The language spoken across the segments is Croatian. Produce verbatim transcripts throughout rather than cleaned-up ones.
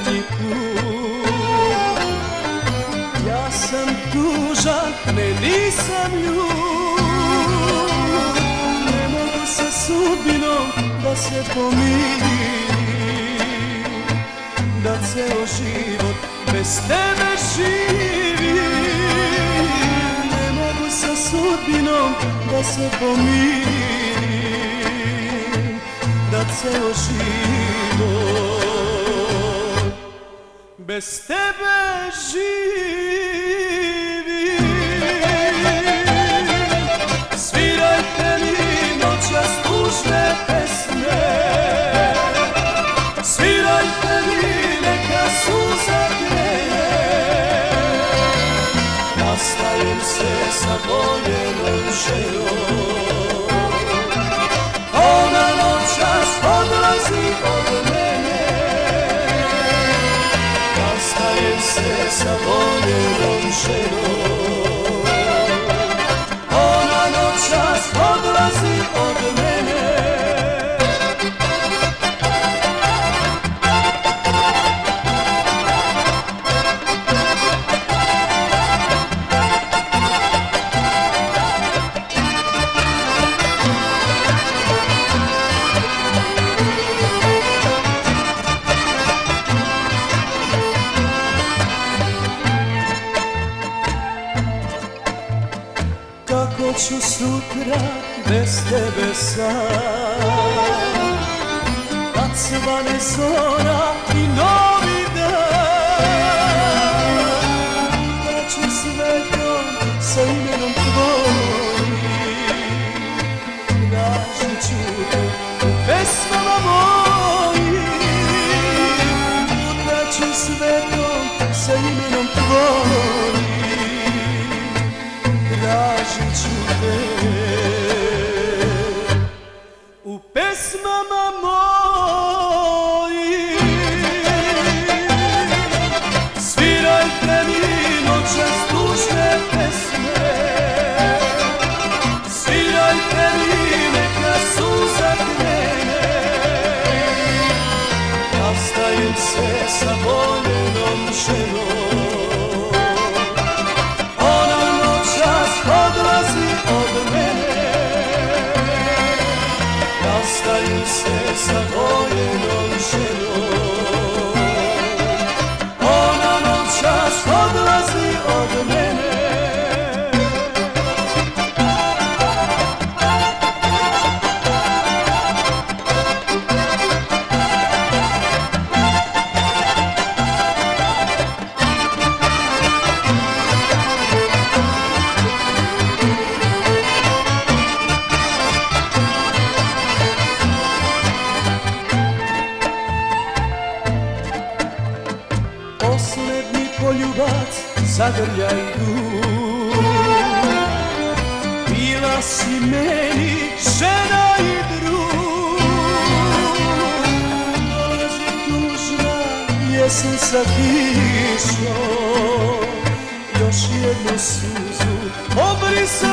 posljednji put. Ja sam tužan, ne nisam ljud, ne mogu sa sudbinom da se pomirim, da ceo život bez tebe živim. Ne mogu sa sudbinom da se pomirim, da ceo život bez tebe živim. Svirajte mi noćas tužne pesme, svirajte mi neka suza greje. Nastajem se sa voljenom ženom, ona noćas odlazi od mene. Nastajem se sa voljenom ženom, ona noćas odlazi od mene. Kako ću sutra bez tebe sam, kad svane zora i novi dan. Da ću svetom sa imenom tvojim, tražit ću te u pesmama mojim. Da ću svetom sa imenom tvojim, tražit ću te u pesmama mojim. Svirajte mi noćas tužne pesme, svirajte mi neka suza krene. Nastajem se sa voljenom ženom, ona noćas odlazi od mene. Nastajem se sa voljenom ženom, ona noćas odlazi od mene. Poslednji poljubac zagrljaj duh, bila si meni žena i drug. Dolazi tužna jesen sa kišom, još jednu suzu obrisa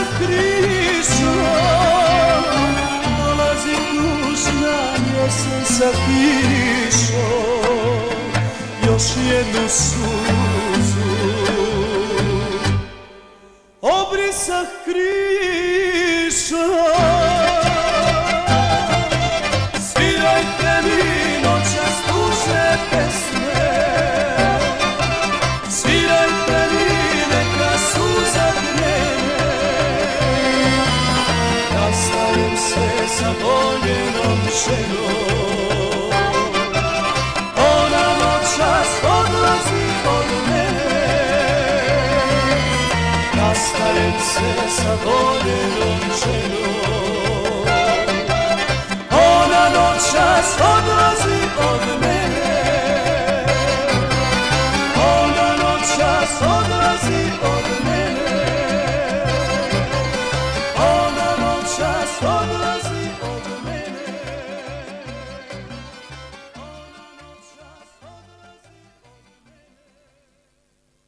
krišom. Dolazi tužna jesen sa kišom, još jednu suzu obrisah krišom. Svirajte mi noćas tužne pesme, svirajte mi neka suza krene. Nastajem se sa voljenom ženom, ona noćas odlazi od mene. Nastajem se sa voljenom ženom, ona noćas odlazi od mene. Ona noćas odlazi od mene. Ona noćas odlazi